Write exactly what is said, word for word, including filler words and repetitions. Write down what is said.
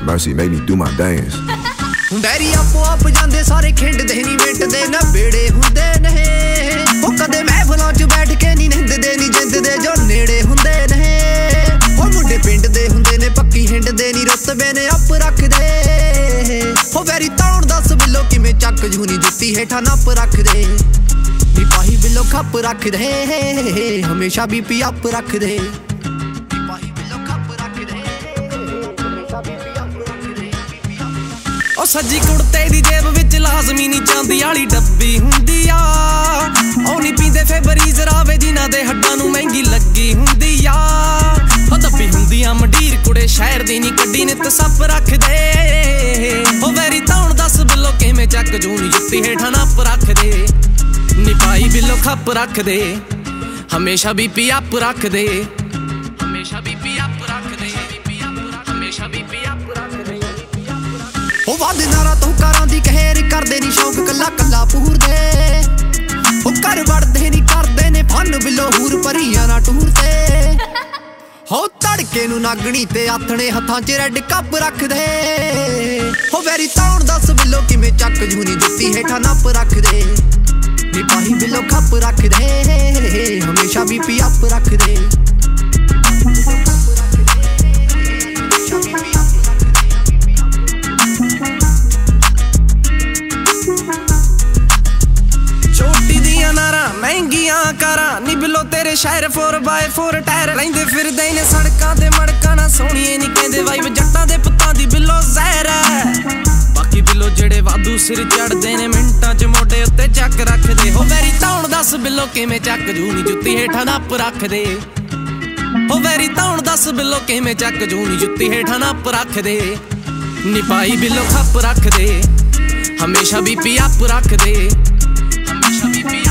Mercy made me do my dance. ਬੈਰੀ ਆਪੋ ਆਪ ਜਾਂਦੇ ਸਾਰੇ ਖਿੰਡਦੇ ਨਹੀਂ ਮਿਟਦੇ ਨਾ ਬੇੜੇ ਹੁੰਦੇ ਨੇ ਉਹ ਕਦੇ ਮਹਿਫਲਾਂ 'ਚ ਬੈਠ ਕੇ ਨਹੀਂ ਨਿੰਦਦੇ ਨਹੀਂ ਜਿੰਦਦੇ ਜੋ ਨੇੜੇ ਹੁੰਦੇ ਨੇ ਉਹ ਮੁੰਡੇ ਪਿੰਡ ਦੇ ਹੁੰਦੇ ਨੇ ਪੱਕੀ ਹਿੰਡਦੇ ਨਹੀਂ ਰੁਤਬੇ ਨੇ ਅੱਪ ਰੱਖਦੇ ਉਹ ਬੈਰੀ ਤਾਉਣ ਦੱਸ ਬਿੱਲੋ ਕਿਵੇਂ ਚੱਕ ਜੂਨੀ ਜੁੱਤੀ ਹੇਠਾਂ ਨੱਪ ਰੱਖਦੇ ਨੀ ਪਾਹੀ ਬਿੱਲੋ ਖੱਪ ਰੱਖਦੇ ਹਮੇਸ਼ਾ ਬੀਪੀ ਅੱਪ ਰੱਖਦੇ ਉਹ ਸੱਜੀ ਕੁੜਤੇ ਦੀ ਜੇਬ ਵਿੱਚ ਲਾਜ਼ਮੀ ਨਹੀਂ ਚਾਂਦੀ ਵਾਲੀ ਡੱਬੀ ਹੁੰਦੀ ਆ ਉਹ ਨਹੀਂ ਪੀਂਦੇ ਫੇਬਰੀਜ਼ ਰਾਵੇ ਜਿਨ੍ਹਾਂ ਦੇ ਹੱਡਾਂ ਨੂੰ ਮਹਿੰਗੀ ਲੱਗੀ ਹੁੰਦੀ ਆ ਉਹ ਦੱਬੀ ਹੁੰਦੀ ਆ ਮੰਡੀਰ ਕੁੜੇ ਸ਼ਹਿਰ ਦੀ ਨਹੀਂ ਕੱਢੀ ਨਿੱਤ ਸੱਪ ਰੱਖਦੇ ਉਹ ਵੈਰੀ ਤਾਉਣ ਦੱਸ ਬਿੱਲੋ ਕਿਵੇਂ ਚੱਕ ਜੂਨੀ ਜੁੱਤੀ ਹੇਠਾਂ ਨੱਪ ਰੱਖਦੇ ਨੀ ਪਾਈ ਬਿੱਲੋ ਖੱਪ ਰੱਖਦੇ ਹਮੇਸ਼ਾ ਬੀਪੀ ਅੱਪ ਰੱਖਦੇ ਹਮੇਸ਼ਾ ਬੀਪੀ ਅੱਪ ਰੱਖਦੇ ਹਮੇਸ਼ਾ ਬੀਪੀ ਅੱਪ ਰੱਖਦੇ ਉਹ ਵੱਧ ਨਾਰਾ ਤੂੰ ਕਾਰਾਂ ਦੀ ਕਹਿਰ ਕਰਦੇ ਨੀ ਸ਼ੌਕ ਕੱਲਾ ਕੱਲਾ ਪੂਰਦੇ ਉਹ ਘਰ ਵੜਦੇ ਨੀ ਕਰਦੇ ਨੇ ਫਨ ਬਿੱਲੋ ਹੂਰ ਭਰੀਆਂ ਨਾ ਟੂਰਦੇ ਹੋ ਤੜਕੇ ਨੂੰ ਨਾਗਣੀ ਤੇ ਆਥਣੇ ਹੱਥਾਂ 'ਚ ਰੈੱਡ ਕੱਪ ਰੱਖਦੇ ਹੋ ਵੈਰੀ ਤਾਉਣ ਦੱਸ ਬਿੱਲੋ ਕਿਵੇਂ ਚੱਕ ਜੂਨੀ ਜੁੱਤੀ ਹੇਠਾਂ ਨੱਪ ਰੱਖਦੇ ਨੀ ਪਾਹੀ ਬਿੱਲੋ ਖੱਪ ਰੱਖਦੇ ਹਮੇਸ਼ਾ ਬੀਪੀ ਅੱਪ ਰੱਖਦੇ ਮਹਿੰਗੀਆਂ ਕਾਰਾਂ ਨੀ ਬਿੱਲੋ ਤੇਰੇ ਸ਼ਹਿਰ ਫੋਰ ਬਾਏ ਫੋਰ ਟਾਇਰ ਰਹਿੰਦੇ ਫਿਰਦੇ ਨੇ ਸੜਕਾਂ ਤੇ ਮੜਕਾਂ ਨਾ ਸੋਹਣੀਏ ਨੀ ਕਹਿੰਦੇ ਵਾਈਬ ਜੱਟਾਂ ਦੇ ਪੁੱਤਾਂ ਦੀ ਬਿੱਲੋ ਜ਼ਹਿਰ ਹੈ ਬਾਕੀ ਬਿੱਲੋ ਜਿਹੜੇ ਵਾਧੂ ਸਿਰ ਚੜਦੇ ਨੇ ਮਿੰਟਾਂ 'ਚ ਮੋਢੇ ਉੱਤੇ ਚੱਕ ਰੱਖਦੇ ਹੋ ਵੈਰੀ ਤਾਉਣ ਦੱਸ ਬਿੱਲੋ ਕਿਵੇਂ ਚੱਕ ਜੂਨੀ ਜੁੱਤੀ ਹੇਠਾਂ ਨੱਪ ਰੱਖਦੇ ਹੋ ਵੈਰੀ ਤਾਉਣ ਦੱਸ ਬਿੱਲੋ ਕਿਵੇਂ ਚੱਕ ਜੂਨੀ ਜੁੱਤੀ ਹੇਠਾਂ ਨੱਪ ਰੱਖਦੇ ਨੀ ਪਾਈ ਬਿੱਲੋ ਖੱਪ ਰੱਖਦੇ ਹਮੇਸ਼ਾ ਬੀਪੀ ਅੱਪ ਰੱਖਦੇ ਹਮੇਸ਼ਾ ਬੀਪੀ